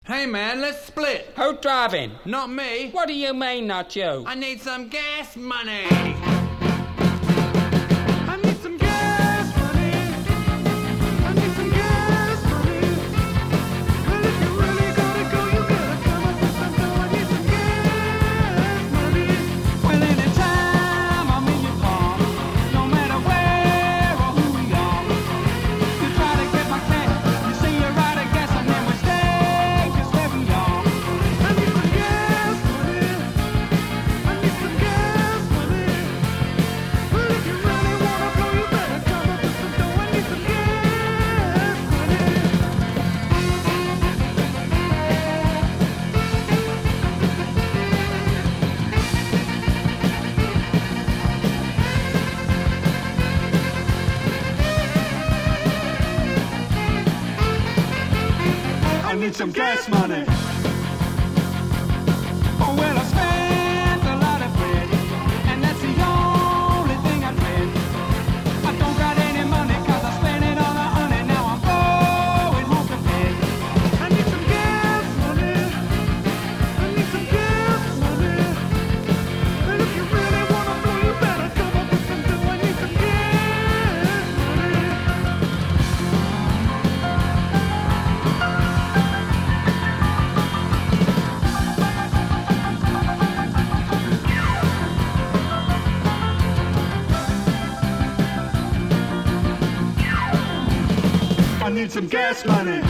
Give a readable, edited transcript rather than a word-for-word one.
Hey man, let's split. Who's driving? Not me. What do you mean, not you? I need some gas money. I need some gas money. Oh, well, I spent a lot of bread, and that's the only thing I dread. I don't got any money, cause I spent it on a honey. Now I'm going home to bed. I need some gas money. I need some gas money. And if you really wanna know, you better come up with some dough. I need some gas money. I need some gas money.